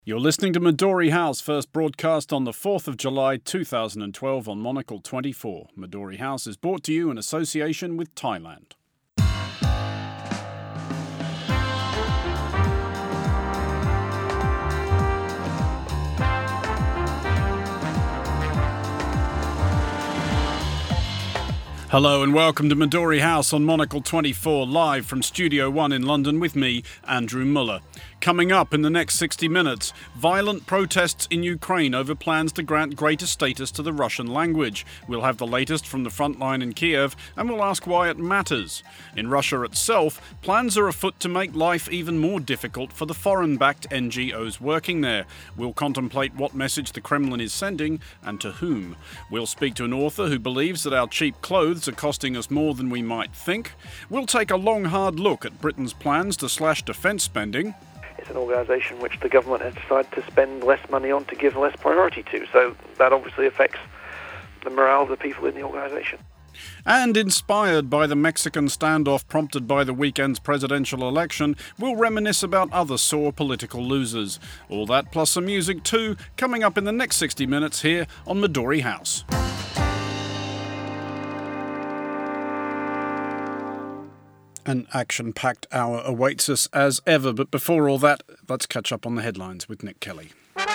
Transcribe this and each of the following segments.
You're listening to Midori House, first broadcast on the 4th of July 2012 on Monocle 24. Midori House is brought to you in association with Thailand. Hello and welcome to Midori House on Monocle 24, live from Studio 1 in London with me, Andrew Muller. Coming up in the next 60 minutes, violent protests in Ukraine over plans to grant greater status to the Russian language. We'll have the latest from the front line in Kiev and we'll ask why it matters. In Russia itself, plans are afoot to make life even more difficult for the foreign-backed NGOs working there. We'll contemplate what message the Kremlin is sending and to whom. We'll speak to an author who believes that our cheap clothes are costing us more than we might think. We'll take a long, hard look at Britain's plans to slash defence spending. It's an organisation which the government has decided to spend less money on, to give less priority to. So that obviously affects the morale of the people in the organisation. And inspired by the Mexican standoff prompted by the weekend's presidential election, we'll reminisce about other sore political losers. All that plus some music too, coming up in the next 60 minutes here on Midori House. An action-packed hour awaits us as ever, but before all that, let's catch up on the headlines with Nick Kelly.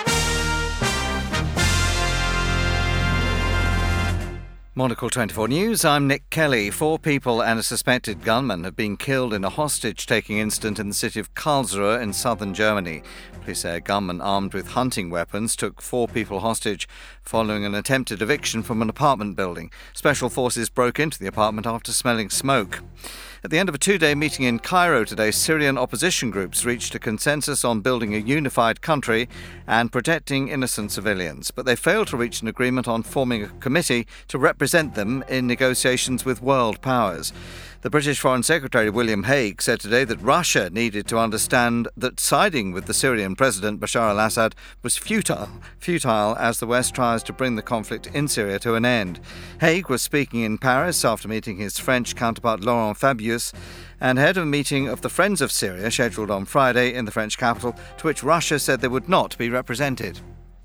Monocle 24 News, I'm Nick Kelly. 4 people and a suspected gunman have been killed in a hostage-taking incident in the city of Karlsruhe in southern Germany. Police say a gunman armed with hunting weapons took 4 people hostage following an attempted eviction from an apartment building. Special forces broke into the apartment after smelling smoke. At the end of a 2-day meeting in Cairo today, Syrian opposition groups reached a consensus on building a unified country and protecting innocent civilians. But they failed to reach an agreement on forming a committee to represent them in negotiations with world powers. The British Foreign Secretary William Hague said today that Russia needed to understand that siding with the Syrian President Bashar al-Assad was futile as the West tries to bring the conflict in Syria to an end. Hague was speaking in Paris after meeting his French counterpart Laurent Fabius and ahead of a meeting of the Friends of Syria scheduled on Friday in the French capital, to which Russia said they would not be represented.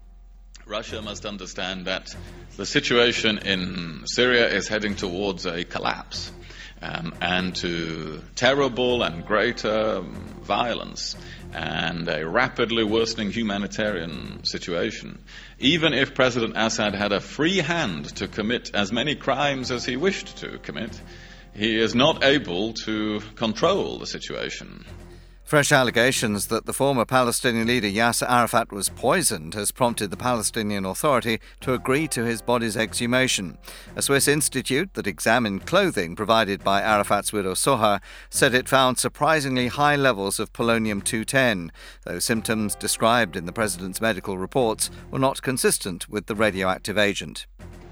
Russia must understand that the situation in Syria is heading towards a collapse. And to terrible and greater violence and a rapidly worsening humanitarian situation. Even if President Assad had a free hand to commit as many crimes as he wished to commit, he is not able to control the situation. Fresh allegations that the former Palestinian leader Yasser Arafat was poisoned has prompted the Palestinian Authority to agree to his body's exhumation. A Swiss institute that examined clothing provided by Arafat's widow Sohar said it found surprisingly high levels of polonium-210, though symptoms described in the president's medical reports were not consistent with the radioactive agent.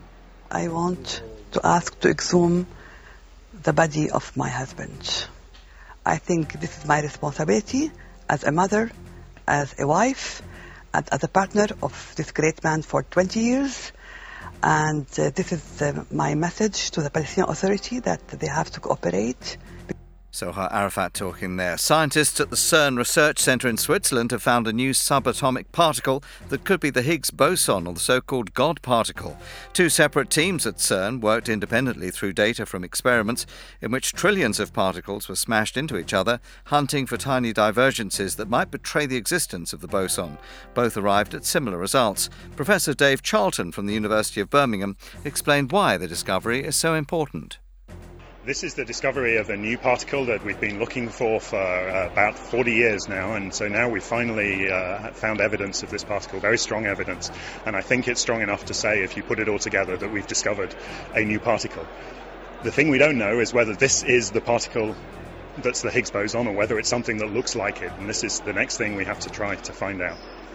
I want to ask to exhume the body of my husband. I think this is my responsibility as a mother, as a wife, and as a partner of this great man for 20 years. And this is my message to the Palestinian Authority, that they have to cooperate. Sohar Arafat talking there. Scientists at the CERN Research Centre in Switzerland have found a new subatomic particle that could be the Higgs boson, or the so-called God particle. 2 separate teams at CERN worked independently through data from experiments in which trillions of particles were smashed into each other, hunting for tiny divergences that might betray the existence of the boson. Both arrived at similar results. Professor Dave Charlton from the University of Birmingham explained why the discovery is so important. This is the discovery of a new particle that we've been looking for about 40 years now, and so now we've finally found evidence of this particle, very strong evidence, and I think it's strong enough to say, if you put it all together, that we've discovered a new particle. The thing we don't know is whether this is the particle that's the Higgs boson or whether it's something that looks like it, and this is the next thing we have to try to find out.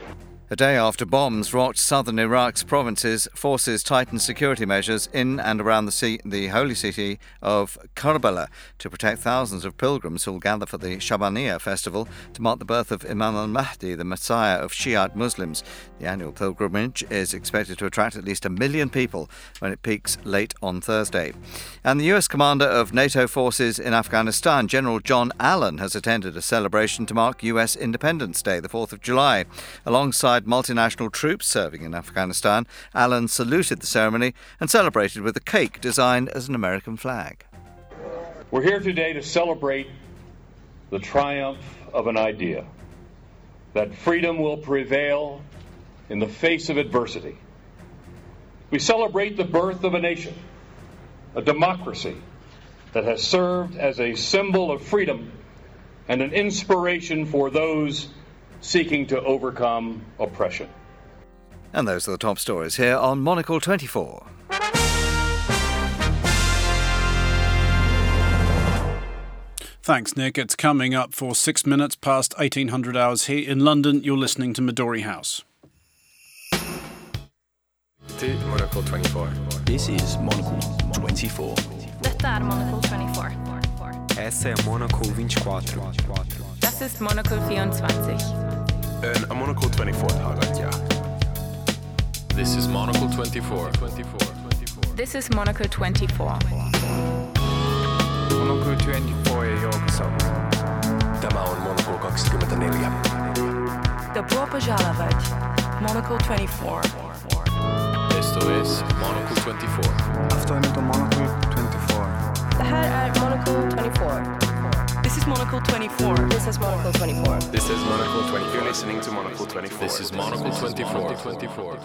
A day after bombs rocked southern Iraq's provinces, forces tightened security measures in and around the holy city of Karbala to protect thousands of pilgrims who will gather for the Shabaniya festival to mark the birth of Imam al-Mahdi, the Messiah of Shiite Muslims. The annual pilgrimage is expected to attract at least 1 million people when it peaks late on Thursday. And the US commander of NATO forces in Afghanistan, General John Allen, has attended a celebration to mark US Independence Day, the 4th of July. Alongside multinational troops serving in Afghanistan, Allen saluted the ceremony and celebrated with a cake designed as an American flag. We're here today to celebrate the triumph of an idea, that freedom will prevail in the face of adversity. We celebrate the birth of a nation, a democracy that has served as a symbol of freedom and an inspiration for those seeking to overcome oppression. And those are the top stories here on Monocle 24. Thanks, Nick. It's coming up for 6 minutes past 1800 hours here in London. You're listening to Midori House. Monocle 24. This is Monocle 24. Detta är Monocle 24. Essa är Monocle 24. Das ist Monocle 24. A Monocle 24 taget, ja. This is Monocle 24. This is Monocle 24. Monocle 24 joukossa. Tämä on Monocle 24. Dobro požalovat. Monocle 24. Esto es Monocle 24. Afternoon Monocle 24. Det här är Monocle 24. This is Monocle 24. This is Monocle 24. This is Monocle 24. You're listening to Monocle 24. This is Monocle 24.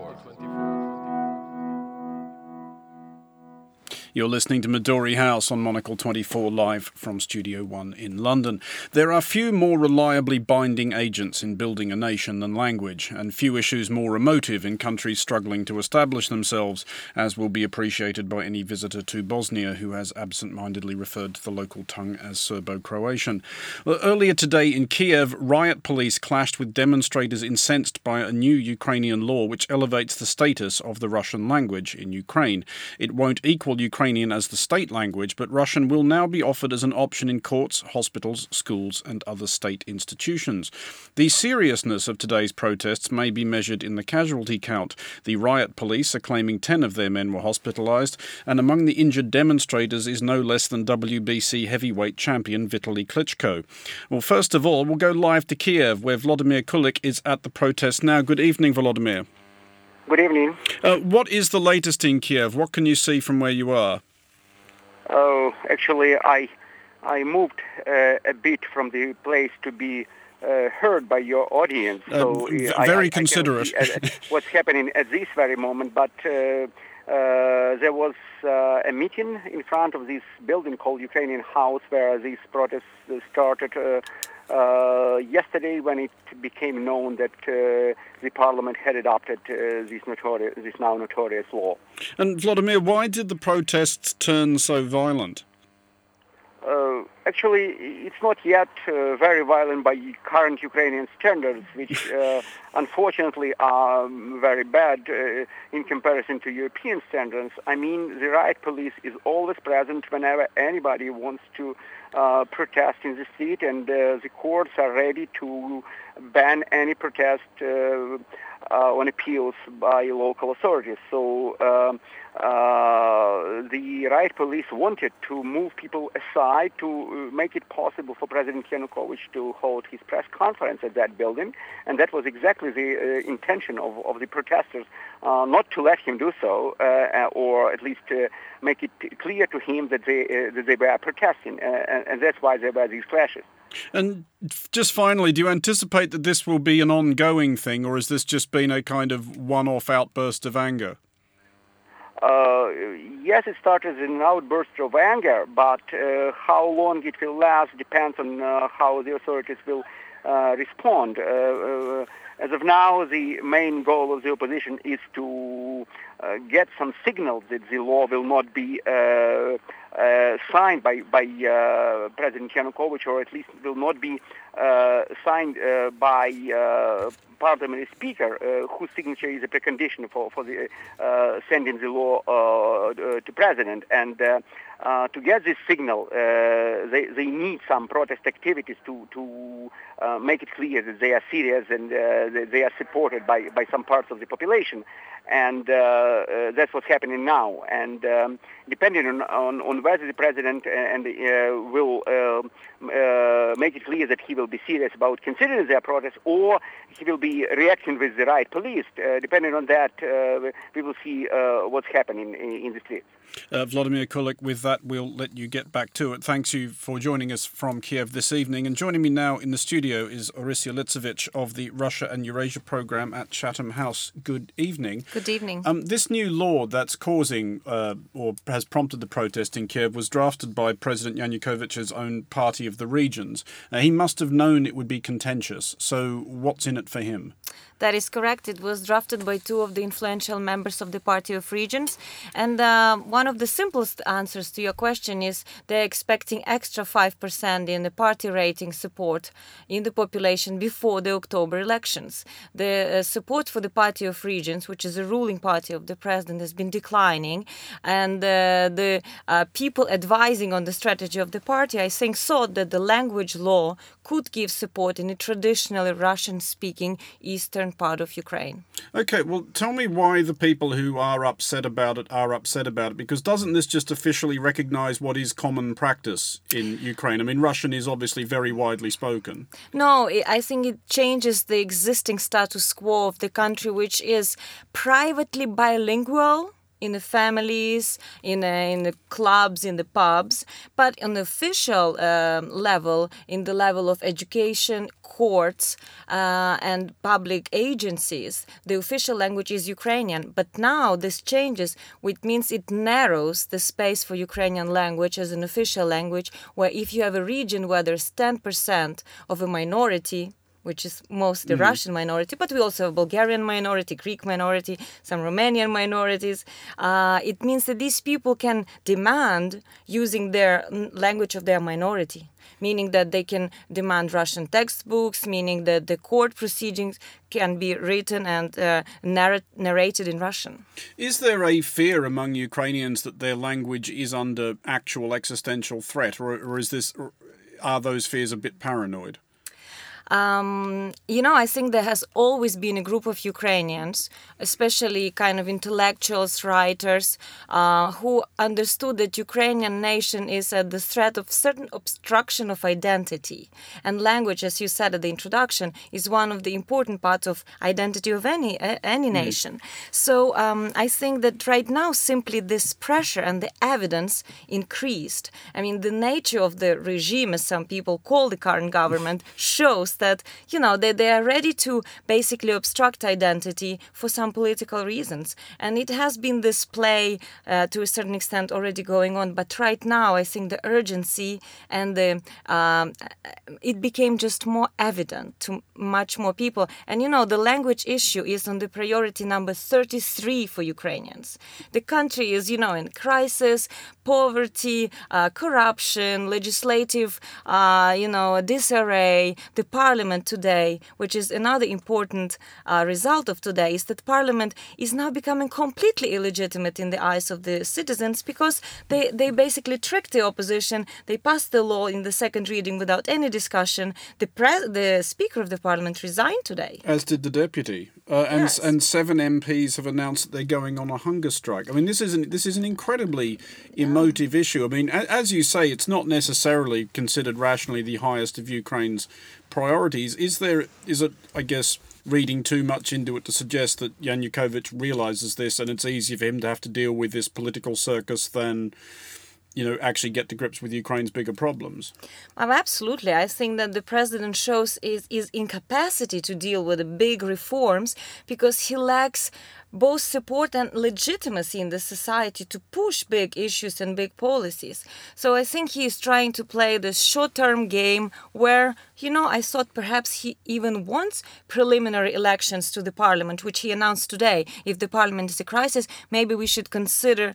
You're listening to Midori House on Monocle 24 live from Studio 1 in London. There are few more reliably binding agents in building a nation than language, and few issues more emotive in countries struggling to establish themselves, as will be appreciated by any visitor to Bosnia who has absent-mindedly referred to the local tongue as Serbo-Croatian. Well, earlier today in Kiev, riot police clashed with demonstrators incensed by a new Ukrainian law which elevates the status of the Russian language in Ukraine. It won't equal Ukrainian as the state language, but Russian will now be offered as an option in courts, hospitals, schools and other state institutions. The seriousness of today's protests may be measured in the casualty count. The riot police are claiming 10 of their men were hospitalised, and among the injured demonstrators is no less than WBC heavyweight champion Vitaly Klitschko. Well, first of all, we'll go live to Kiev, where Vladimir Kulik is at the protest now. Good evening, Volodymyr. Good evening. What is the latest in Kiev? What can you see from where you are? Oh, actually, I moved a bit from the place to be heard by your audience. So very considerate. I can see what's happening at this very moment, but there was a meeting in front of this building called Ukrainian House where these protests started yesterday when it became known that the parliament had adopted this now notorious law. And Vladimir, why did the protests turn so violent? Actually, it's not yet very violent by current Ukrainian standards, which unfortunately are very bad in comparison to European standards. I mean, the riot police is always present whenever anybody wants to protest in the street, and the courts are ready to ban any protest on appeals by local authorities. So the riot police wanted to move people aside to make it possible for President Yanukovych to hold his press conference at that building, and that was exactly the intention of the protesters, not to let him do so, or at least make it clear to him that they were protesting, and that's why there were these clashes. And just finally, do you anticipate that this will be an ongoing thing, or has this just been a kind of one-off outburst of anger? Yes, it started as an outburst of anger, but how long it will last depends on how the authorities will respond. As of now, the main goal of the opposition is to get some signals that the law will not be signed by President Yanukovych, or at least will not be signed by parliamentary speaker, whose signature is a precondition for the sending the law to president. And to get this signal, they need some protest activities to make it clear that they are serious and they are supported by some parts of the population. And that's what's happening now. And depending on whether the president will make it clear that he will be serious about considering their protest, or he will be reacting with the riot police, depending on that, we will see what's happening in the streets. Vladimir Kulik, with that, we'll let you get back to it. Thanks you for joining us from Kiev this evening. And joining me now in the studio is Orysia Litsevich of the Russia and Eurasia programme at Chatham House. Good evening. Good evening. This new law that's causing or has prompted the protest in Kiev was drafted by President Yanukovych's own party of the regions. He must have known it would be contentious. So what's in it for him? That is correct. It was drafted by two of the influential members of the Party of Regions. And one of the simplest answers to your question is they're expecting extra 5% in the party rating support in the population before the October elections. The support for the Party of Regions, which is a ruling party of the president, has been declining. And the people advising on the strategy of the party, I think, thought that the language law could give support in a traditionally Russian-speaking eastern part of Ukraine. Okay, well, tell me why the people who are upset about it, because doesn't this just officially recognise what is common practice in Ukraine? I mean, Russian is obviously very widely spoken. No, I think it changes the existing status quo of the country, which is privately bilingual in the families, in the clubs, in the pubs, but on the official level, in the level of education, courts, and public agencies, the official language is Ukrainian. But now this changes, which means it narrows the space for Ukrainian language as an official language, where if you have a region where there's 10% of a minority, which is mostly Russian minority, but we also have Bulgarian minority, Greek minority, some Romanian minorities. It means that these people can demand using their language of their minority, meaning that they can demand Russian textbooks, meaning that the court proceedings can be written and narrated in Russian. Is there a fear among Ukrainians that their language is under actual existential threat, or are those fears a bit paranoid? I think there has always been a group of Ukrainians, especially kind of intellectuals, writers, who understood that Ukrainian nation is at the threat of certain obstruction of identity. And language, as you said at the introduction, is one of the important parts of identity of any nation. So I think that right now simply this pressure and the evidence increased. I mean, the nature of the regime, as some people call the current government, shows that, they are ready to basically obstruct identity for some political reasons. And it has been this play to a certain extent already going on. But right now, I think the urgency and it became just more evident to much more people. And, the language issue is on the priority number 33 for Ukrainians. The country is, in crisis, poverty, corruption, legislative, disarray. The parliament today, which is another important result of today, is that parliament is now becoming completely illegitimate in the eyes of the citizens because they basically tricked the opposition. They passed the law in the second reading without any discussion. The Speaker of the Parliament resigned today. As did the Deputy. Yes. And 7 MPs have announced that they're going on a hunger strike. I mean, this is an incredibly emotive issue. I mean, as you say, it's not necessarily considered rationally the highest of Ukraine's priorities. Is it, I guess, reading too much into it to suggest that Yanukovych realises this and it's easier for him to have to deal with this political circus than actually get to grips with Ukraine's bigger problems? Absolutely. I think that the president shows his incapacity to deal with the big reforms because he lacks both support and legitimacy in the society to push big issues and big policies. So I think he is trying to play this short-term game where, I thought perhaps he even wants preliminary elections to the parliament, which he announced today. If the parliament is a crisis, maybe we should consider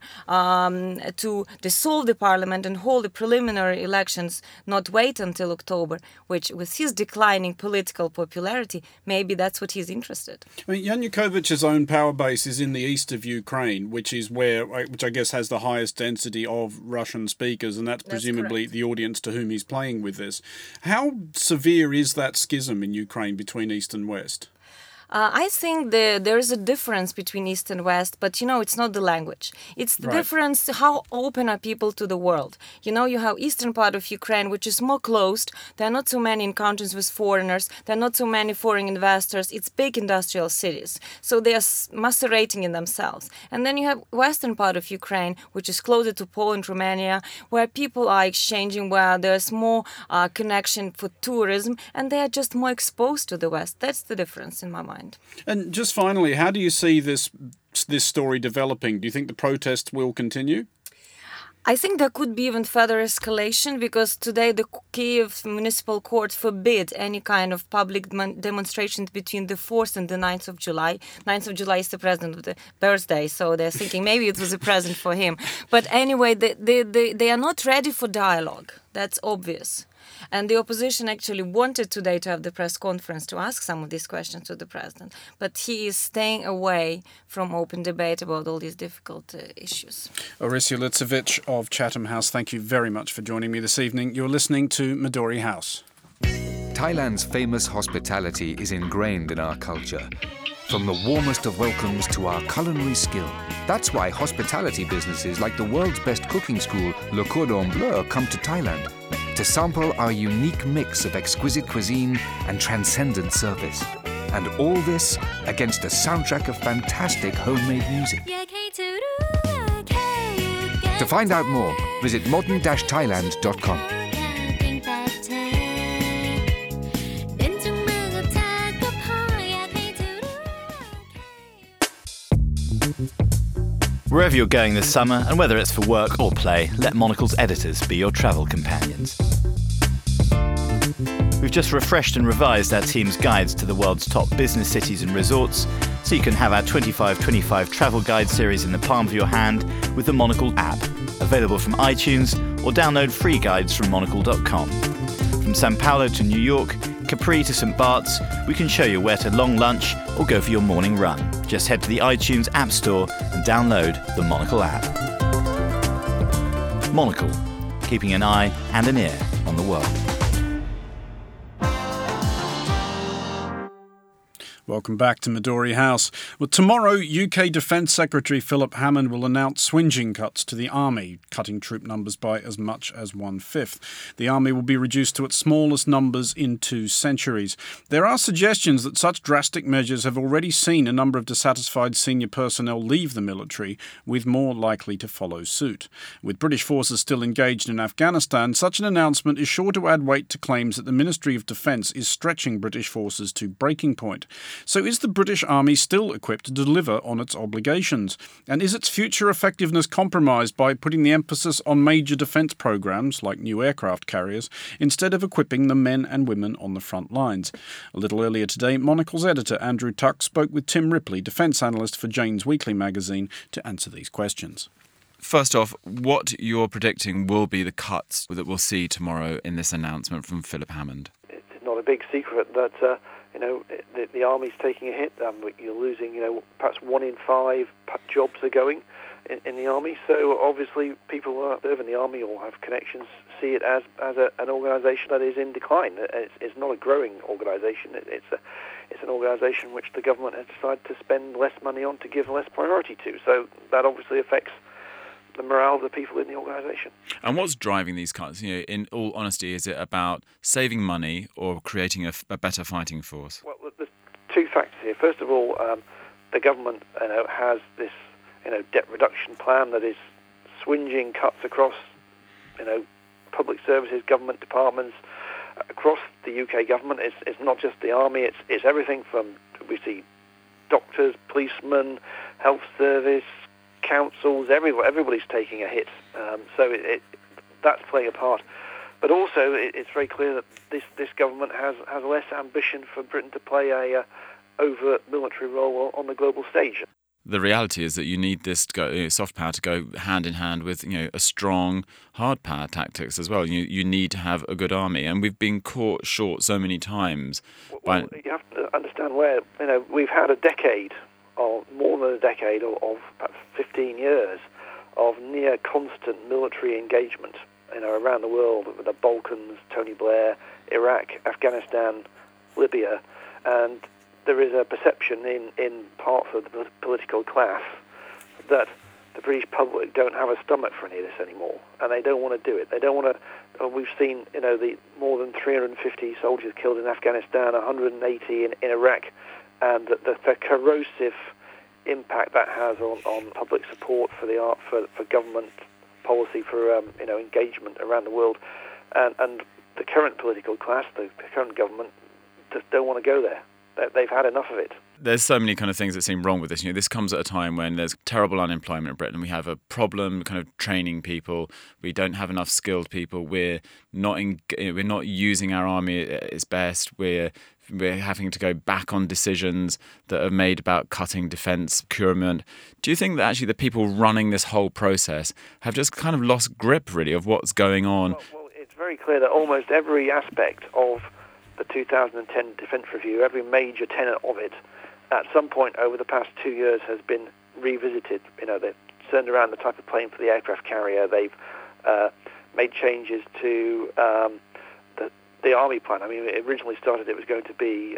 to dissolve the parliament and hold the preliminary elections, not wait until October, which with his declining political popularity, maybe that's what he's interested. I mean, Yanukovych's own power base is in the east of Ukraine, which I guess has the highest density of Russian speakers, and that's presumably correct. The audience to whom he's playing with this. How severe is that schism in Ukraine between East and West? I think there is a difference between East and West, but it's not the language. It's the difference how open are people to the world. You have eastern part of Ukraine, which is more closed. There are not so many encounters with foreigners. There are not so many foreign investors. It's big industrial cities. So they are macerating in themselves. And then you have western part of Ukraine, which is closer to Poland, Romania, where people are exchanging, where there's more connection for tourism, and they are just more exposed to the West. That's the difference in my mind. And just finally, how do you see this story developing? Do you think the protests will continue? I think there could be even further escalation because today the Kyiv Municipal Court forbid any kind of public demonstrations between the 4th and the 9th of July. 9th of July is the president's birthday, so they're thinking maybe it was a present for him. But anyway, they are not ready for dialogue. That's obvious. And the opposition actually wanted today to have the press conference to ask some of these questions to the president. But he is staying away from open debate about all these difficult issues. Orysia Litsevich of Chatham House, thank you very much for joining me this evening. You're listening to Midori House. Thailand's famous hospitality is ingrained in our culture. From the warmest of welcomes to our culinary skill. That's why hospitality businesses like the world's best cooking school, Le Cordon Bleu, come to Thailand to sample our unique mix of exquisite cuisine and transcendent service. And all this against a soundtrack of fantastic homemade music. To find out more, visit modern-thailand.com. Wherever you're going this summer, and whether it's for work or play, let Monocle's editors be your travel companions. We've just refreshed and revised our team's guides to the world's top business cities and resorts, so you can have our 25/25 travel guide series in the palm of your hand with the Monocle app, available from iTunes, or download free guides from monocle.com. From Sao Paulo to New York, Capri to St. Bart's, we can show you where to long lunch or go for your morning run. Just head to the iTunes App Store and download the Monocle app. Monocle, keeping an eye and an ear on the world. Welcome back to Midori House. Well, tomorrow, UK Defence Secretary Philip Hammond will announce swingeing cuts to the Army, cutting troop numbers by as much as 1/5. The Army will be reduced to its smallest numbers in 2 centuries. There are suggestions that such drastic measures have already seen a number of dissatisfied senior personnel leave the military, with more likely to follow suit. With British forces still engaged in Afghanistan, such an announcement is sure to add weight to claims that the Ministry of Defence is stretching British forces to breaking point. So is the British Army still equipped to deliver on its obligations? And is its future effectiveness compromised by putting the emphasis on major defence programmes, like new aircraft carriers, instead of equipping the men and women on the front lines? A little earlier today, Monocle's editor Andrew Tuck spoke with Tim Ripley, defence analyst for Jane's Weekly magazine, to answer these questions. First off, what you're predicting will be the cuts that we'll see tomorrow in this announcement from Philip Hammond? It's not a big secret that the Army's taking a hit. You're losing, perhaps 1 in 5 jobs are going in the Army. So obviously people who are serving the Army or have connections see it as an organisation that is in decline. It's not a growing organisation. It's an organisation which the government has decided to spend less money on, to give less priority to. So that obviously affects the morale of the people in the organisation. And what's driving these cuts? In all honesty, is it about saving money or creating a better fighting force? Well, there's 2 factors here. First of all, the government has this debt reduction plan that is swinging cuts across public services, government departments, across the UK government. It's not just the Army. It's everything from, we see doctors, policemen, health service, councils, everybody's taking a hit. So that's playing a part. But also, it's very clear that this government has less ambition for Britain to play a overt military role on the global stage. The reality is that you need this soft power to go hand in hand with a strong hard power tactics as well. You need to have a good army, and we've been caught short so many times. Well, you have to understand where we've had a decade, or more than a decade, of perhaps 15 years of near constant military engagement. Around the world, with the Balkans, Tony Blair, Iraq, Afghanistan, Libya, and there is a perception in parts of the political class that the British public don't have a stomach for any of this anymore, and they don't want to do it. They don't want to. We've seen, the more than 350 soldiers killed in Afghanistan, 180 in Iraq, and the corrosive impact that has on public support for government policy for engagement around the world, and the current political class, the current government, just don't want to go there. They've had enough of it. There's so many kind of things that seem wrong with this. This comes at a time when there's terrible unemployment in Britain. We have a problem kind of training people. We don't have enough skilled people. We're not using our army at its best. We're having to go back on decisions that are made about cutting defence procurement. Do you think that actually the people running this whole process have just kind of lost grip, really, of what's going on? Well, it's very clear that almost every aspect of the 2010 Defence Review, every major tenet of it, at some point over the past 2 years has been revisited. They've turned around the type of plane for the aircraft carrier. They've made changes to the army plan. I mean, it originally started, it was going to be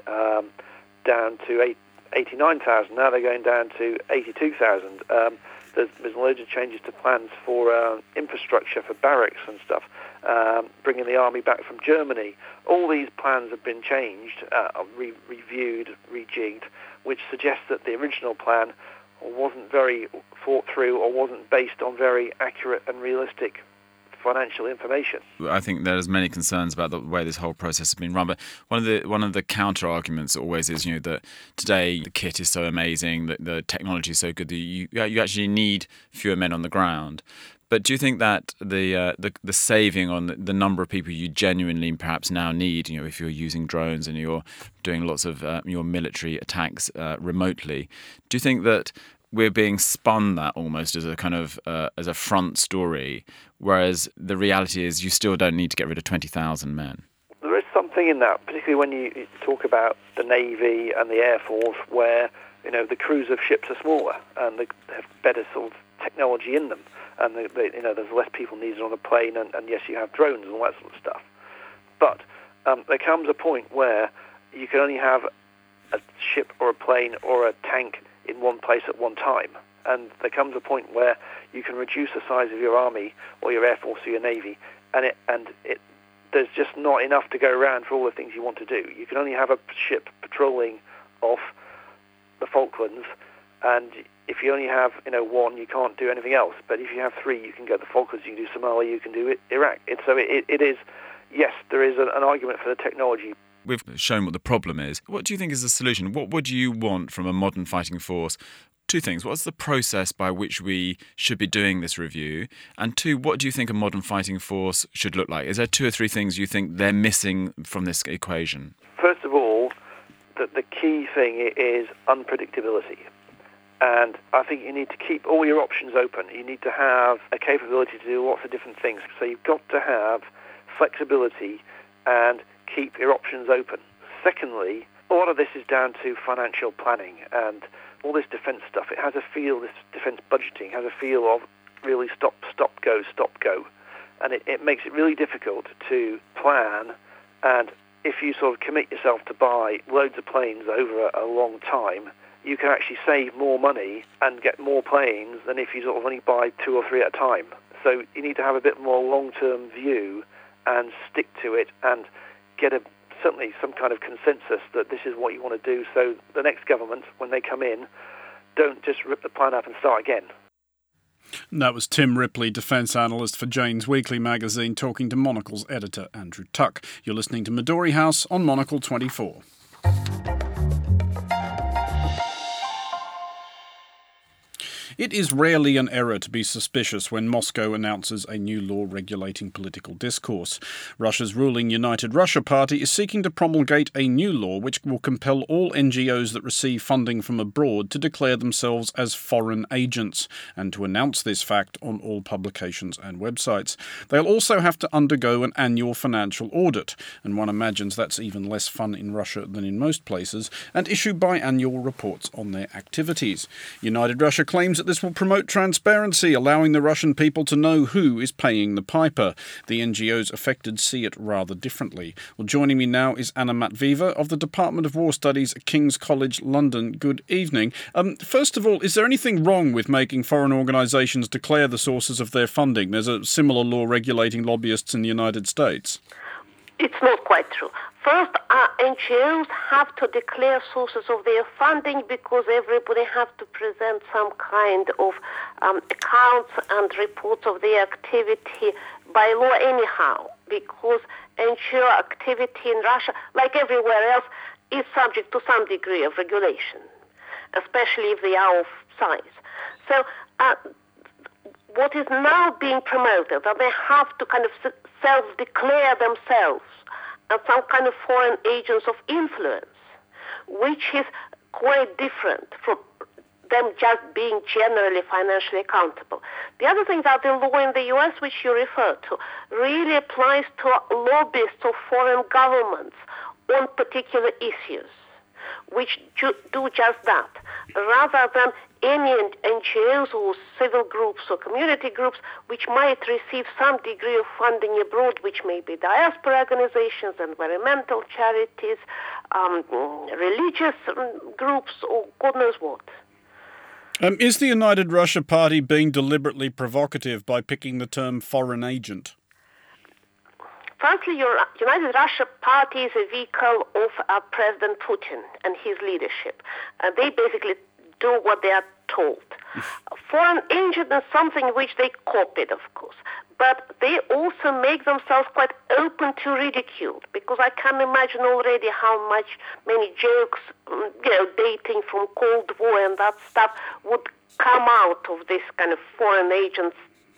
down to 89,000. Now they're going down to 82,000. There's loads of changes to plans for infrastructure, for barracks and stuff, bringing the army back from Germany. All these plans have been changed, reviewed, rejigged, which suggests that the original plan wasn't very thought through or wasn't based on very accurate and realistic financial information. I think there's many concerns about the way this whole process has been run, but one of the counter arguments always is that today the kit is so amazing, that the technology is so good that you actually need fewer men on the ground. But do you think that the saving on the number of people you genuinely perhaps now need, if you're using drones and you're doing lots of your military attacks remotely, do you think that we're being spun that almost as a kind of as a front story, whereas the reality is you still don't need to get rid of 20,000 men? There is something in that, particularly when you talk about the Navy and the Air Force, where the crews of ships are smaller and they have better sort of technology in them, and there's less people needed on a plane, and yes, you have drones and all that sort of stuff. But there comes a point where you can only have a ship or a plane or a tank in one place at one time, and there comes a point where you can reduce the size of your army or your air force or your navy, and there's just not enough to go around for all the things you want to do. You can only have a ship patrolling off the Falklands, and if you only have one, you can't do anything else. But if you have three, you can go to the Falklands, you can do Somalia, you can do Iraq. So it is, yes, there is an argument for the technology. We've shown what the problem is. What do you think is the solution? What would you want from a modern fighting force? Two things. What's the process by which we should be doing this review? And two, what do you think a modern fighting force should look like? Is there two or three things you think they're missing from this equation? First of all, the key thing is unpredictability. And I think you need to keep all your options open. You need to have a capability to do lots of different things. So you've got to have flexibility and keep your options open. Secondly, a lot of this is down to financial planning and all this defence stuff. It has a feel, this defence budgeting has a feel of really stop, go. And it makes it really difficult to plan, and if you sort of commit yourself to buy loads of planes over a long time, you can actually save more money and get more planes than if you sort of only buy two or three at a time. So you need to have a bit more long-term view and stick to it and get certainly some kind of consensus that this is what you want to do, so the next government, when they come in, don't just rip the plan up and start again. That was Tim Ripley, defence analyst for Jane's Weekly magazine, talking to Monocle's editor Andrew Tuck. You're listening to Midori House on Monocle 24. It is rarely an error to be suspicious when Moscow announces a new law regulating political discourse. Russia's ruling United Russia Party is seeking to promulgate a new law which will compel all NGOs that receive funding from abroad to declare themselves as foreign agents and to announce this fact on all publications and websites. They'll also have to undergo an annual financial audit, and one imagines that's even less fun in Russia than in most places, and issue biannual reports on their activities. United Russia claims that this will promote transparency, allowing the Russian people to know who is paying the piper. The NGOs affected see it rather differently. Well, joining me now is Anna Matvieva of the Department of War Studies at King's College London. Good evening. First of all, is there anything wrong with making foreign organisations declare the sources of their funding? There's a similar law regulating lobbyists in the United States. It's not quite true. First, NGOs have to declare sources of their funding because everybody has to present some kind of accounts and reports of their activity by law anyhow, because NGO activity in Russia, like everywhere else, is subject to some degree of regulation, especially if they are of size. So what is now being promoted, that they have to kind of self-declare themselves as some kind of foreign agents of influence, which is quite different from them just being generally financially accountable. The other thing that the law in the U.S., which you refer to, really applies to lobbyists of foreign governments on particular issues, which do just that, rather than any NGOs or civil groups or community groups which might receive some degree of funding abroad, which may be diaspora organizations, environmental charities, religious groups, or God knows what. Is the United Russia Party being deliberately provocative by picking the term foreign agent? Firstly, United Russia Party is a vehicle of President Putin and his leadership. They basically do what they are told. Foreign agent is something which they copied, of course, but they also make themselves quite open to ridicule, because I can imagine already how many jokes, dating from Cold War and that stuff would come out of this kind of foreign agent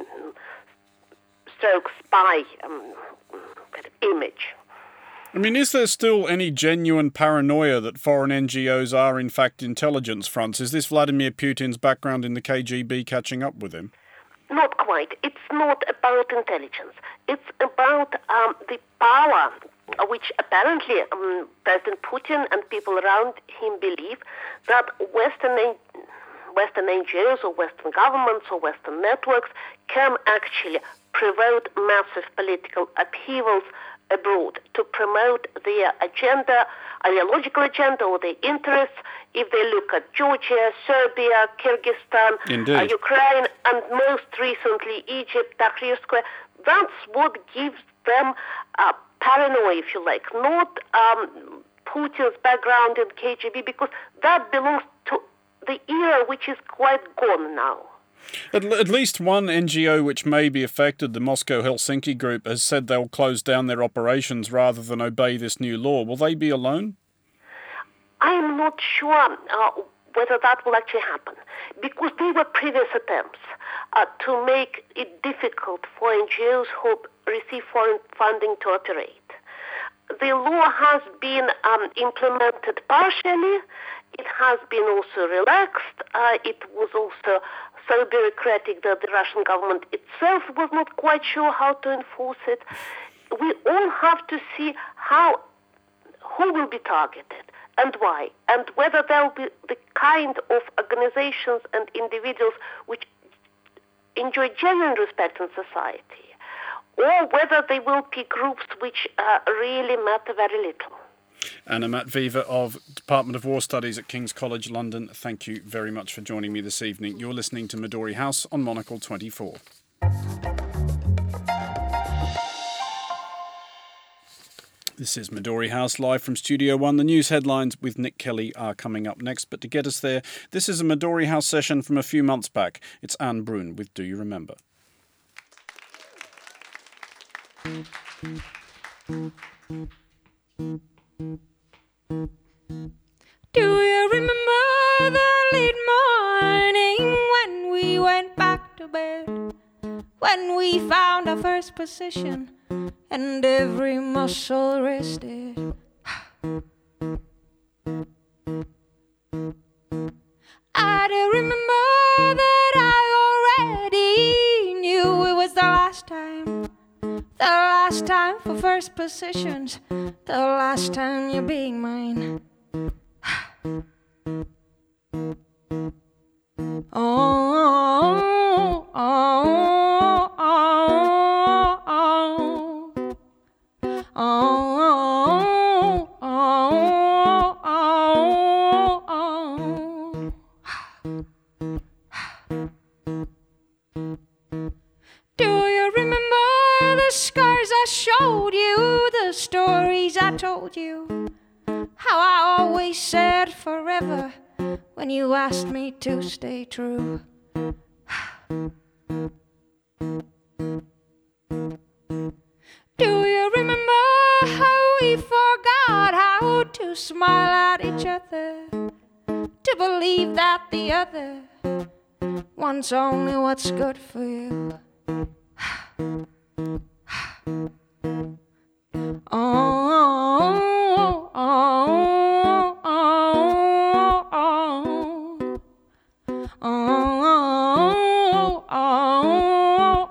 stroke spy kind of image. I mean, is there still any genuine paranoia that foreign NGOs are in fact intelligence fronts? Is this Vladimir Putin's background in the KGB catching up with him? Not quite. It's not about intelligence. It's about the power which apparently President Putin and people around him believe that Western NGOs or Western governments or Western networks can actually promote massive political upheavals abroad to promote their agenda, ideological agenda, or their interests. If they look at Georgia, Serbia, Kyrgyzstan, Ukraine, and most recently Egypt, Tahrir Square, that's what gives them paranoia, if you like, not Putin's background in KGB, because that belongs to the era which is quite gone now. At least one NGO which may be affected, the Moscow Helsinki Group, has said they'll close down their operations rather than obey this new law. Will they be alone? I am not sure whether that will actually happen, because there were previous attempts to make it difficult for NGOs who receive foreign funding to operate. The law has been implemented partially. It has been also relaxed. It was also so bureaucratic that the Russian government itself was not quite sure how to enforce it. We all have to see who will be targeted and why, and whether there will be the kind of organizations and individuals which enjoy genuine respect in society, or whether they will be groups which really matter very little. Anna Matvieva of Department of War Studies at King's College London, thank you very much for joining me this evening. You're listening to Midori House on Monocle 24. This is Midori House live from Studio One. The news headlines with Nick Kelly are coming up next, but to get us there, this is a Midori House session from a few months back. It's Anne Brun with Do You Remember? Do you remember the late morning when we bed. When we found our first position and every muscle rested. I do remember that I already knew it was the last time for first positions, the last time you're being mine. Oh, oh, oh, oh, oh, oh, oh, oh. Do you remember the scars I showed you, the stories I told you? How I always said forever when you asked me to stay true. Do you remember how we forgot how to smile at each other, to believe that the other wants only what's good for you? Oh, oh, oh, oh, oh, oh, oh, oh,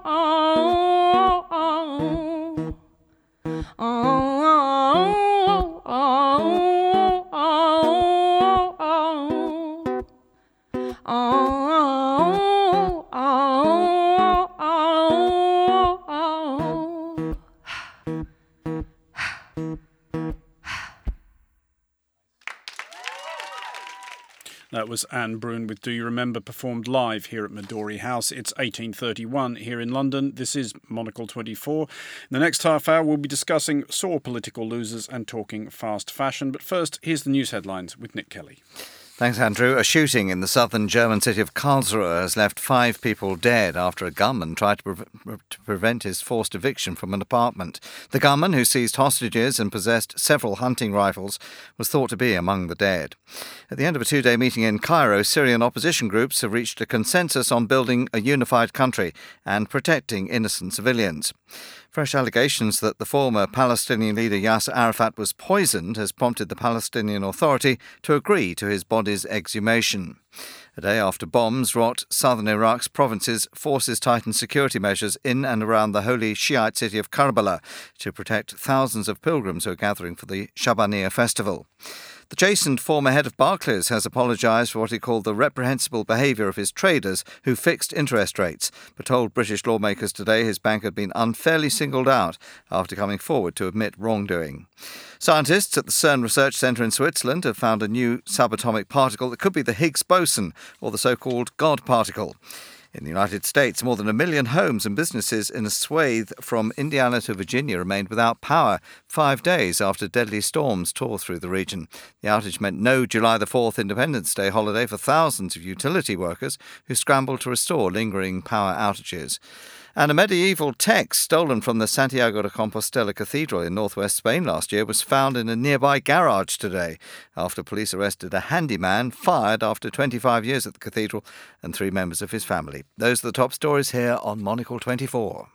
That was Anne Brun with Do You Remember, performed live here at Midori House. It's 18:31 here in London. This is Monocle 24. In the next half hour, we'll be discussing sore political losers and talking fast fashion. But first, here's the news headlines with Nick Kelly. Thanks, Andrew. A shooting in the southern German city of Karlsruhe has left 5 people dead after a gunman tried to prevent his forced eviction from an apartment. The gunman, who seized hostages and possessed several hunting rifles, was thought to be among the dead. At the end of a 2-day meeting in Cairo, Syrian opposition groups have reached a consensus on building a unified country and protecting innocent civilians. Fresh allegations that the former Palestinian leader Yasser Arafat was poisoned has prompted the Palestinian Authority to agree to his body's exhumation. A day after bombs rocked southern Iraq's provinces, forces tightened security measures in and around the holy Shiite city of Karbala to protect thousands of pilgrims who are gathering for the Shabaniya festival. The chastened former head of Barclays has apologised for what he called the reprehensible behaviour of his traders who fixed interest rates, but told British lawmakers today his bank had been unfairly singled out after coming forward to admit wrongdoing. Scientists at the CERN Research Centre in Switzerland have found a new subatomic particle that could be the Higgs boson, or the so-called God particle. In the United States, more than 1 million homes and businesses in a swathe from Indiana to Virginia remained without power 5 days after deadly storms tore through the region. The outage meant no July the 4th Independence Day holiday for thousands of utility workers who scrambled to restore lingering power outages. And a medieval text stolen from the Santiago de Compostela Cathedral in northwest Spain last year was found in a nearby garage today after police arrested a handyman fired after 25 years at the cathedral and 3 members of his family. Those are the top stories here on Monocle 24.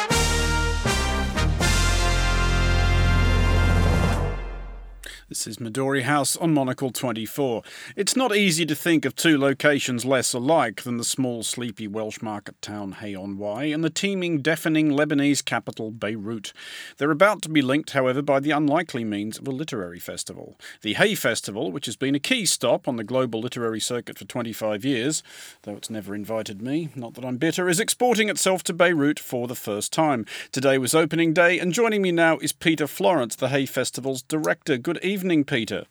This is Midori House on Monocle 24. It's not easy to think of 2 locations less alike than the small, sleepy Welsh market town Hay-on-Wye and the teeming, deafening Lebanese capital Beirut. They're about to be linked, however, by the unlikely means of a literary festival. The Hay Festival, which has been a key stop on the global literary circuit for 25 years, though it's never invited me, not that I'm bitter, is exporting itself to Beirut for the first time. Today was opening day, and joining me now is Peter Florence, the Hay Festival's director. Good evening, Peter.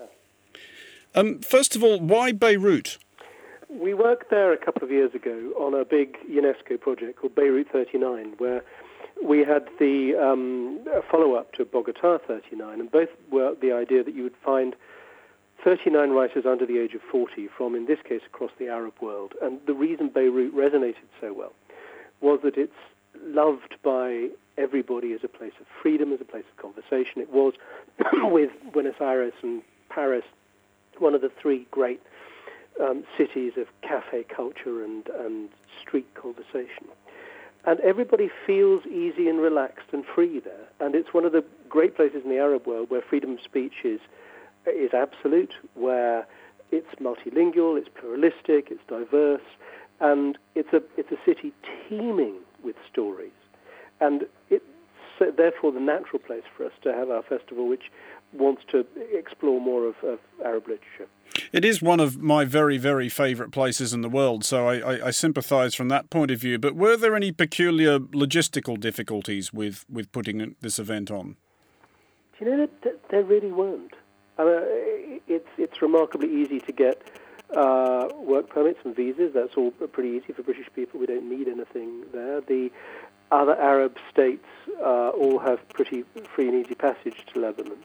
First of all, why Beirut? We worked there a couple of years ago on a big UNESCO project called Beirut 39, where we had the follow-up to Bogota 39, and both were the idea that you would find 39 writers under the age of 40 from, in this case, across the Arab world. And the reason Beirut resonated so well was that it's loved by everybody as a place of freedom, as a place of conversation. It was, with Buenos Aires and Paris, one of the 3 great cities of cafe culture and street conversation. And everybody feels easy and relaxed and free there. And it's one of the great places in the Arab world where freedom of speech is absolute, where it's multilingual, it's pluralistic, it's diverse, and it's a city teeming with stories. And it's therefore the natural place for us to have our festival, which wants to explore more of Arab literature. It is one of my very, very favourite places in the world, so I sympathise from that point of view. But were there any peculiar logistical difficulties with putting this event on? Do you know that there really weren't? I mean, it's remarkably easy to get work permits and visas. That's all pretty easy for British people. We don't need anything there. The other Arab states all have pretty free and easy passage to Lebanon.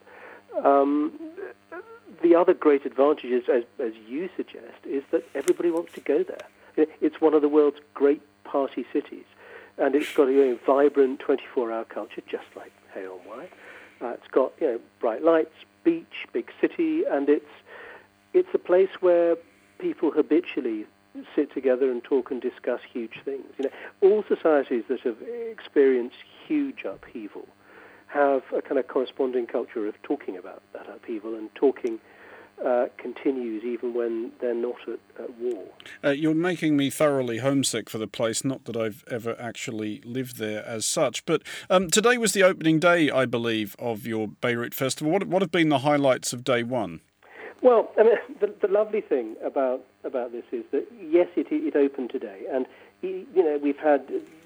The other great advantage is, as you suggest, is that everybody wants to go there. It's one of the world's great party cities, and it's got a vibrant 24-hour culture, just like Hay-on-Wye. It's got bright lights, beach, big city, and it's a place where people habitually sit together and talk and discuss huge things. All societies that have experienced huge upheaval have a kind of corresponding culture of talking about that upheaval, and talking continues even when they're not at war. You're making me thoroughly homesick for the place, not that I've ever actually lived there as such. But today was the opening day, I believe, of your Beirut Festival. What have been the highlights of day one? Well, I mean, the lovely thing about this is that, yes, it opened today, and we've had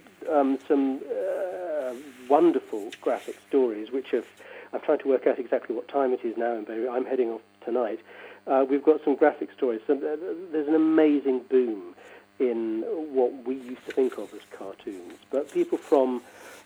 some wonderful graphic stories, which I'm trying to work out exactly what time it is now in Beirut. I'm heading off tonight. We've got some graphic stories. There's an amazing boom in what we used to think of as cartoons, but people from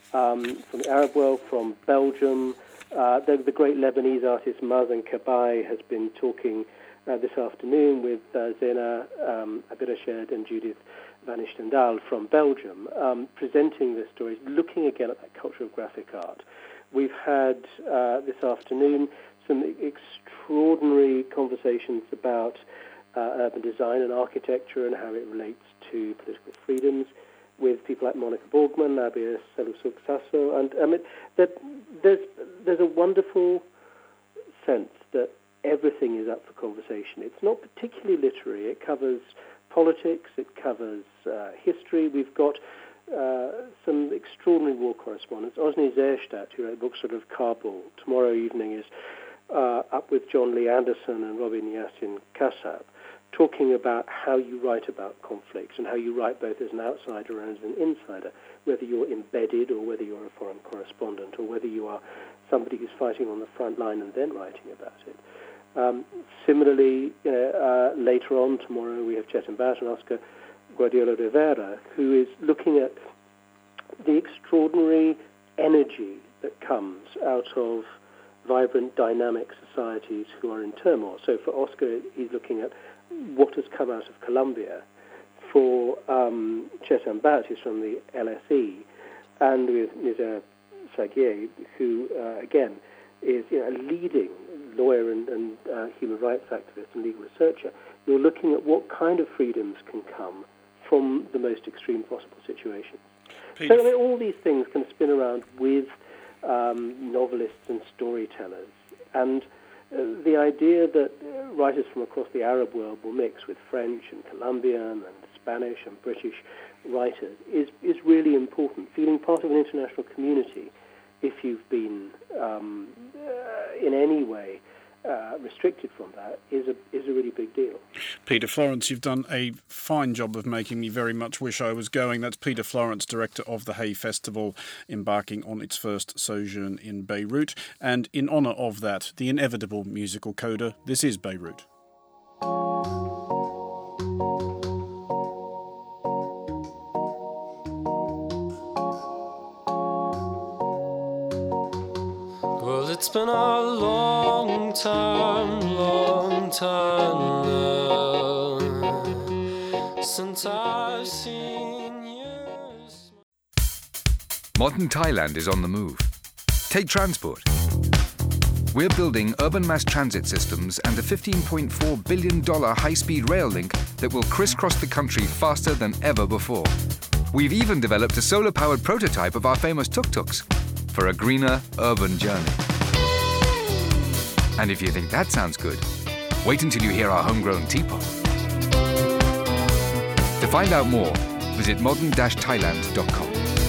the Arab world, from Belgium. The great Lebanese artist Mazen Kabai has been talking this afternoon with Zena Abirashed and Judith Van Istendal from Belgium, presenting their stories, looking again at that culture of graphic art. We've had this afternoon some extraordinary conversations about urban design and architecture and how it relates to political freedoms, with people like Monica Borgman, Nabia Seloussouk Sasso, and there's a wonderful sense that everything is up for conversation. It's not particularly literary. It covers politics. It covers history. We've got some extraordinary war correspondents. Osni Zehrstadt, who wrote books sort of Kabul, tomorrow evening is up with John Lee Anderson and Robin Yassin Kassab, talking about how you write about conflicts and how you write both as an outsider and as an insider, whether you're embedded or whether you're a foreign correspondent or whether you are somebody who's fighting on the front line and then writing about it. Similarly, later on tomorrow we have Chetan Bhatt and Oscar Guardiola Rivera, who is looking at the extraordinary energy that comes out of vibrant, dynamic societies who are in turmoil. So for Oscar, he's looking at what has come out of Colombia. For Chetan Bhatt, who's from the LSE, and with Nizar Saghir, who, again, is a leading lawyer and human rights activist and legal researcher, you're looking at what kind of freedoms can come from the most extreme possible situations. So I mean, all these things can spin around with novelists and storytellers, and the idea that writers from across the Arab world will mix with French and Colombian and Spanish and British writers is really important. Feeling part of an international community, if you've been in any way restricted from that, is a really big deal. Peter Florence, you've done a fine job of making me very much wish I was going. That's Peter Florence, director of the Hay Festival, embarking on its first sojourn in Beirut. And in honour of that, the inevitable musical coda, this is Beirut. Well, it's been a long time now since I've seen you. Modern Thailand is on the move. Take transport. We're building urban mass transit systems and a $15.4 billion high-speed rail link that will crisscross the country faster than ever before. We've even developed a solar-powered prototype of our famous tuk-tuks for a greener urban journey. And if you think that sounds good, wait until you hear our homegrown teapot. To find out more, visit modern-thailand.com.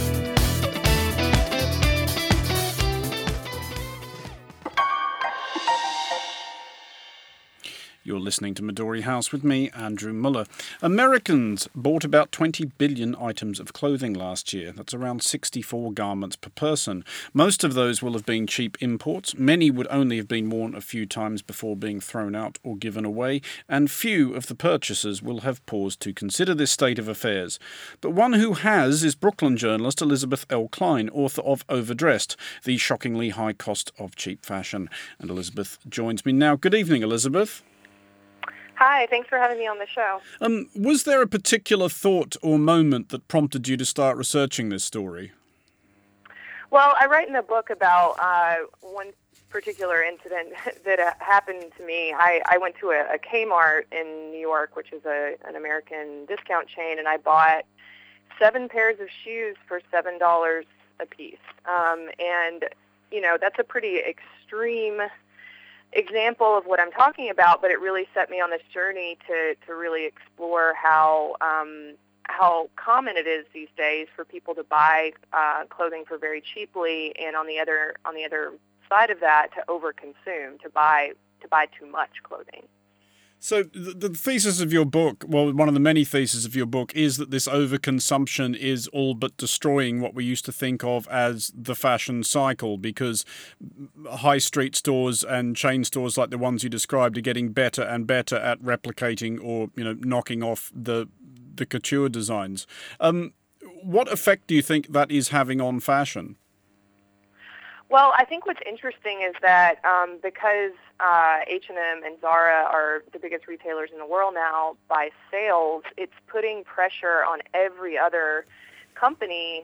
You're listening to Midori House with me, Andrew Muller. Americans bought about 20 billion items of clothing last year. That's around 64 garments per person. Most of those will have been cheap imports. Many would only have been worn a few times before being thrown out or given away. And few of the purchasers will have paused to consider this state of affairs. But one who has is Brooklyn journalist Elizabeth L. Klein, author of Overdressed, The Shockingly High Cost of Cheap Fashion. And Elizabeth joins me now. Good evening, Elizabeth. Hi, thanks for having me on the show. Was there a particular thought or moment that prompted you to start researching this story? Well, I write in the book about one particular incident that happened to me. I went to a Kmart in New York, which is an American discount chain, and I bought 7 pairs of shoes for $7 a piece. And, you know, that's a pretty extreme example of what I'm talking about, but it really set me on this journey to really explore how common it is these days for people to buy clothing for very cheaply, and on the other side of that, to overconsume, to buy too much clothing. So the thesis of your book, well, one of the many theses of your book, is that this overconsumption is all but destroying what we used to think of as the fashion cycle, because high street stores and chain stores like the ones you described are getting better and better at replicating or, you know, knocking off the couture designs. What effect do you think that is having on fashion? Well, I think what's interesting is that because H&M and Zara are the biggest retailers in the world now by sales, it's putting pressure on every other company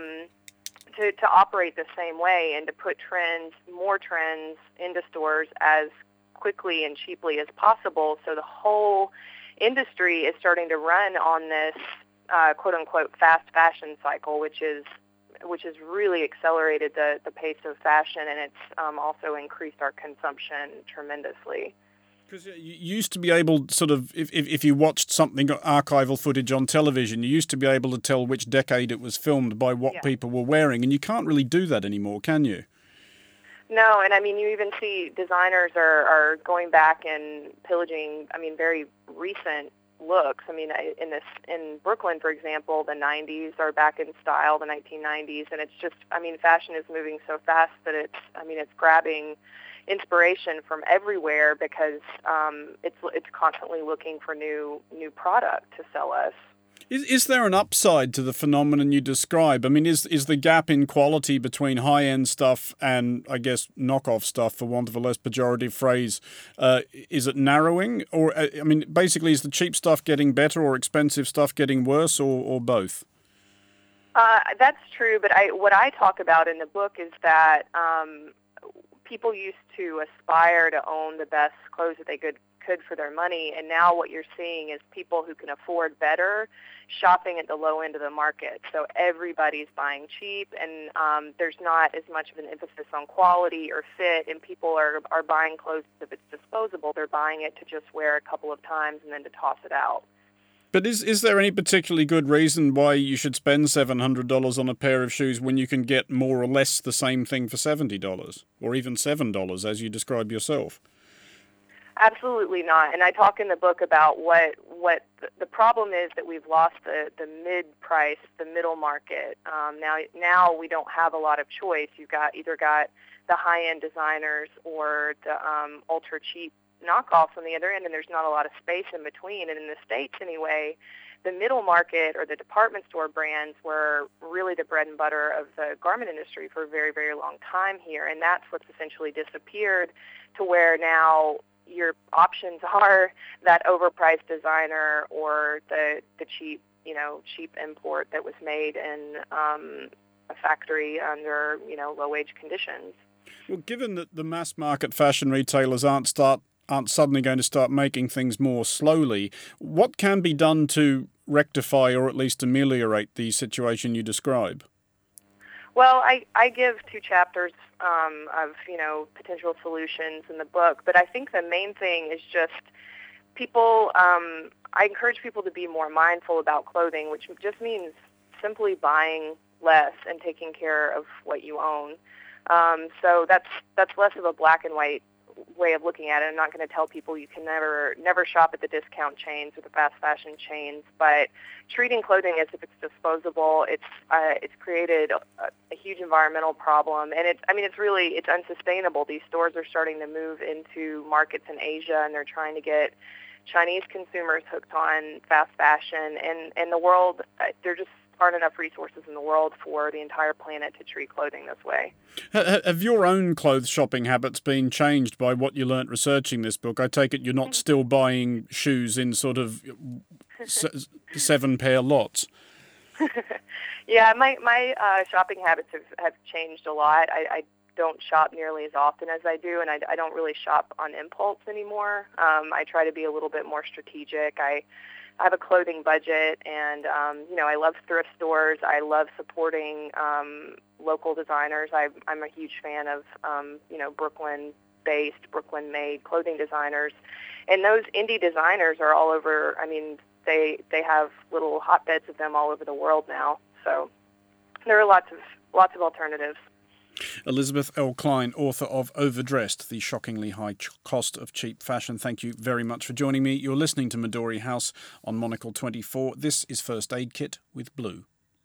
to operate the same way and to put more trends into stores as quickly and cheaply as possible. So the whole industry is starting to run on this quote-unquote fast fashion cycle, which has really accelerated the pace of fashion, and it's also increased our consumption tremendously. Because you used to be able, sort of, if you watched something, archival footage on television, you used to be able to tell which decade it was filmed by what people were wearing, and you can't really do that anymore, can you? No, and I mean, you even see designers are going back and pillaging, I mean, very recent looks. I mean, in Brooklyn, for example, the 90s are back in style, the 1990s, and it's just, I mean, fashion is moving so fast that it's grabbing inspiration from everywhere because it's constantly looking for new product to sell us. Is there an upside to the phenomenon you describe? I mean, is the gap in quality between high-end stuff and, I guess, knockoff stuff, for want of a less pejorative phrase, is it narrowing? Or, I mean, basically, is the cheap stuff getting better or expensive stuff getting worse, or both? That's true, but what I talk about in the book is that people used to aspire to own the best clothes that they could for their money, and now what you're seeing is people who can afford better shopping at the low end of the market. So everybody's buying cheap, and there's not as much of an emphasis on quality or fit, and people are buying clothes if it's disposable. They're buying it to just wear a couple of times and then to toss it out. But is there any particularly good reason why you should spend $700 on a pair of shoes when you can get more or less the same thing for $70 or even $7, as you describe yourself? Absolutely not. And I talk in the book about what the problem is, that we've lost the mid-price, the middle market. Now we don't have a lot of choice. You've either got the high-end designers or the ultra-cheap knockoffs on the other end, and there's not a lot of space in between. And in the States anyway, the middle market or the department store brands were really the bread and butter of the garment industry for a very, very long time here. And that's what's essentially disappeared, to where now your options are that overpriced designer or the cheap import that was made in a factory under low wage conditions. Well, given that the mass market fashion retailers aren't suddenly going to start making things more slowly, what can be done to rectify or at least ameliorate the situation you describe? Well, I give 2 chapters of, potential solutions in the book, but I think the main thing is just people, I encourage people to be more mindful about clothing, which just means simply buying less and taking care of what you own. So that's less of a black and white way of looking at it. I'm not going to tell people you can never shop at the discount chains or the fast fashion chains, but treating clothing as if it's disposable, it's created a huge environmental problem, and it's unsustainable. These stores are starting to move into markets in Asia, and they're trying to get Chinese consumers hooked on fast fashion, and the world, there just aren't enough resources in the world for the entire planet to treat clothing this way. Have your own clothes shopping habits been changed by what you learnt researching this book? I take it you're not still buying shoes in sort of 7-pair lots. Yeah, my shopping habits have changed a lot. I don't shop nearly as often as I do, and I don't really shop on impulse anymore. I try to be a little bit more strategic. I have a clothing budget, and I love thrift stores. I love supporting local designers. I'm a huge fan of Brooklyn-based, Brooklyn-made clothing designers, and those indie designers are all over. I mean, they have little hotbeds of them all over the world now. So there are lots of alternatives. Elizabeth L. Klein, author of Overdressed, The Shockingly High Cost of Cheap Fashion. Thank you very much for joining me. You're listening to Midori House on Monocle 24. This is First Aid Kit with Blue.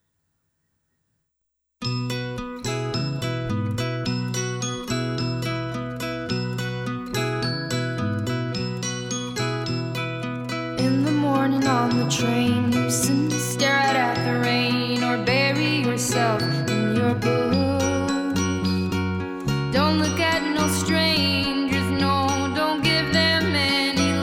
In the morning on the train, you sit and stare out at the rain, or bury yourself in your book. Don't look at no strangers, no, don't give them any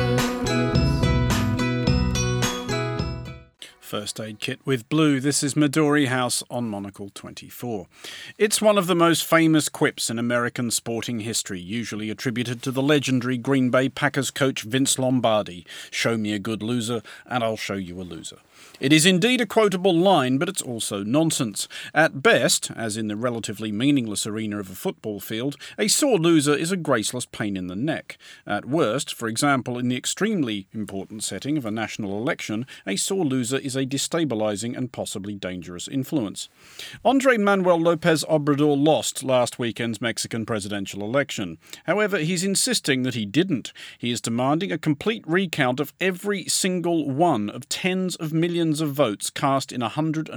looks. First Aid Kit with Blue. This is Midori House on Monocle 24. It's one of the most famous quips in American sporting history, usually attributed to the legendary Green Bay Packers coach Vince Lombardi. Show me a good loser, and I'll show you a loser. It is indeed a quotable line, but it's also nonsense. At best, as in the relatively meaningless arena of a football field, a sore loser is a graceless pain in the neck. At worst, for example, in the extremely important setting of a national election, a sore loser is a destabilising and possibly dangerous influence. Andrés Manuel López Obrador lost last weekend's Mexican presidential election. However, he's insisting that he didn't. He is demanding a complete recount of every single one of tens of millions of votes cast in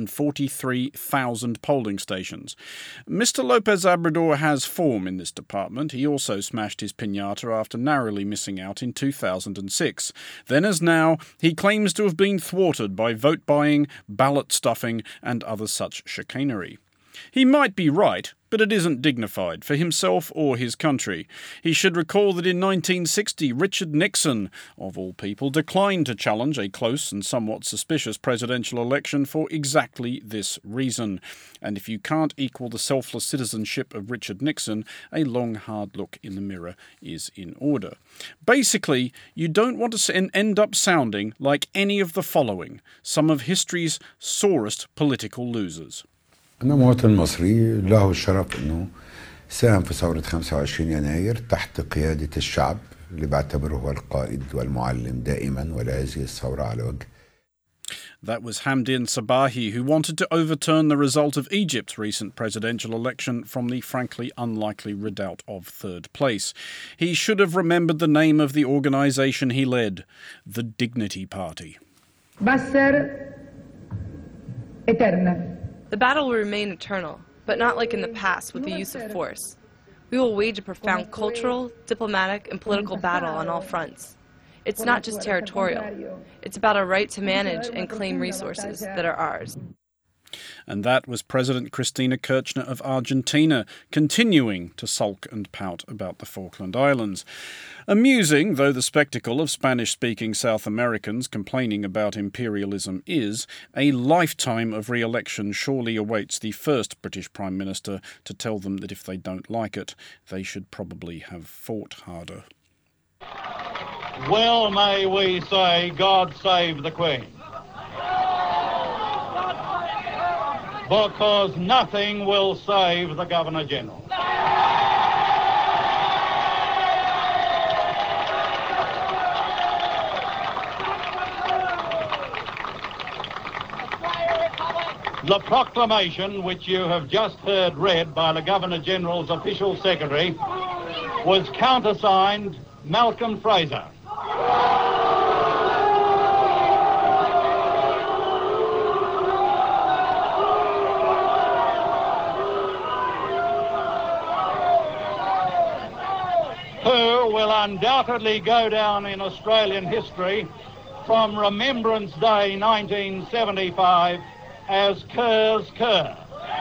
143,000 polling stations. Mr. López Obrador has form in this department. He also smashed his piñata after narrowly missing out in 2006. Then as now, he claims to have been thwarted by vote buying, ballot stuffing, and other such chicanery. He might be right, but it isn't dignified for himself or his country. He should recall that in 1960, Richard Nixon, of all people, declined to challenge a close and somewhat suspicious presidential election for exactly this reason. And if you can't equal the selfless citizenship of Richard Nixon, a long, hard look in the mirror is in order. Basically, you don't want to end up sounding like any of the following, some of history's sorest political losers. أنا مواطن مصري له الشرف أنه ساهم في ثورة 25 يناير تحت قيادة الشعب اللي بعتبره هو القائد والمعلم دائما ولهذه الثورة على وجه. That was Hamdin Sabahi, who wanted to overturn the result of Egypt's recent presidential election from the frankly unlikely redoubt of third place. He should have remembered the name of the organisation he led, the Dignity Party. The battle will remain eternal, but not like in the past with the use of force. We will wage a profound cultural, diplomatic, and political battle on all fronts. It's not just territorial. It's about our right to manage and claim resources that are ours. And that was President Cristina Kirchner of Argentina, continuing to sulk and pout about the Falkland Islands. Amusing, though the spectacle of Spanish-speaking South Americans complaining about imperialism is, a lifetime of re-election surely awaits the first British Prime Minister to tell them that if they don't like it, they should probably have fought harder. Well may we say, God save the Queen. Because nothing will save the Governor-General. The proclamation which you have just heard read by the Governor-General's official secretary was countersigned Malcolm Fraser. Who will undoubtedly go down in Australian history from Remembrance Day 1975 as Kerr's Kerr.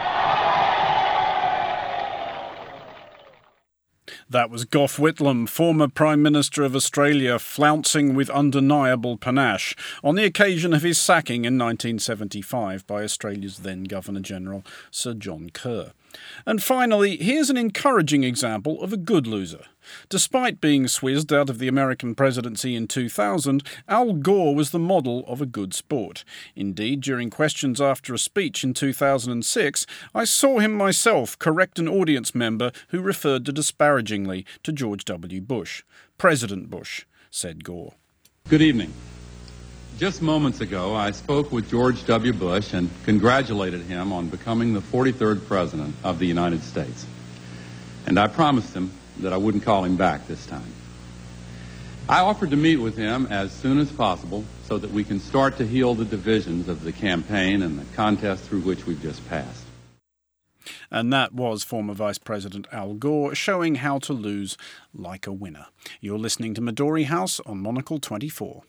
That was Gough Whitlam, former Prime Minister of Australia, flouncing with undeniable panache on the occasion of his sacking in 1975 by Australia's then Governor-General, Sir John Kerr. And finally, here's an encouraging example of a good loser. Despite being swizzed out of the American presidency in 2000, Al Gore was the model of a good sport. Indeed, during questions after a speech in 2006, I saw him myself correct an audience member who referred to disparagingly to George W. Bush. President Bush, said Gore. Good evening. Just moments ago, I spoke with George W. Bush and congratulated him on becoming the 43rd President of the United States. And I promised him that I wouldn't call him back this time. I offered to meet with him as soon as possible so that we can start to heal the divisions of the campaign and the contest through which we've just passed. And that was former Vice President Al Gore showing how to lose like a winner. You're listening to Midori House on Monocle 24.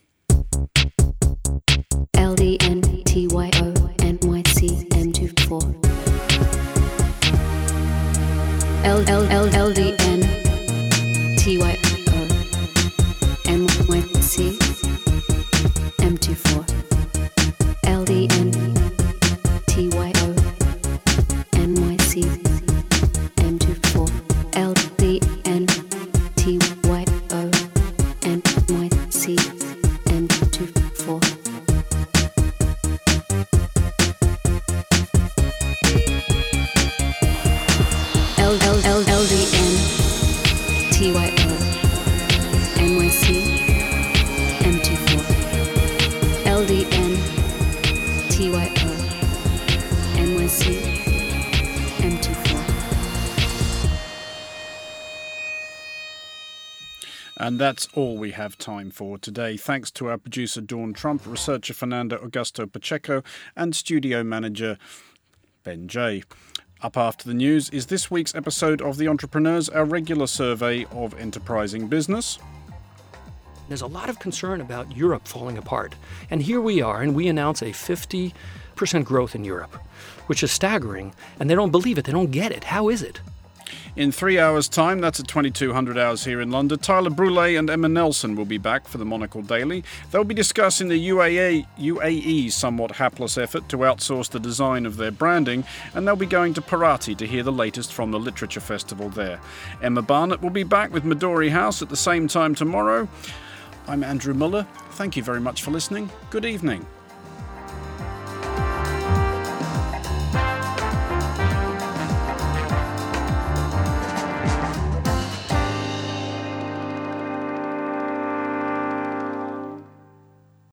LDNTYO NYC M24 LDN TYO NYC M24 LDN TYO NYC M24 LDN TYO NYC M24 LDN TYO NYC M24 LDN TYO NYC M24. And that's all we have time for today. Thanks to our producer Dawn Trump, researcher Fernando Augusto Pacheco, and studio manager Ben J. Up after the news is this week's episode of The Entrepreneurs, our regular survey of enterprising business. There's a lot of concern about Europe falling apart. And here we are, and we announce a 50% growth in Europe, which is staggering. And they don't believe it. They don't get it. How is it? In 3 hours' time, that's at 2200 hours here in London, Tyler Brûlé and Emma Nelson will be back for the Monocle Daily. They'll be discussing the UAE's somewhat hapless effort to outsource the design of their branding, and they'll be going to Parati to hear the latest from the Literature Festival there. Emma Barnett will be back with Midori House at the same time tomorrow. I'm Andrew Muller. Thank you very much for listening. Good evening.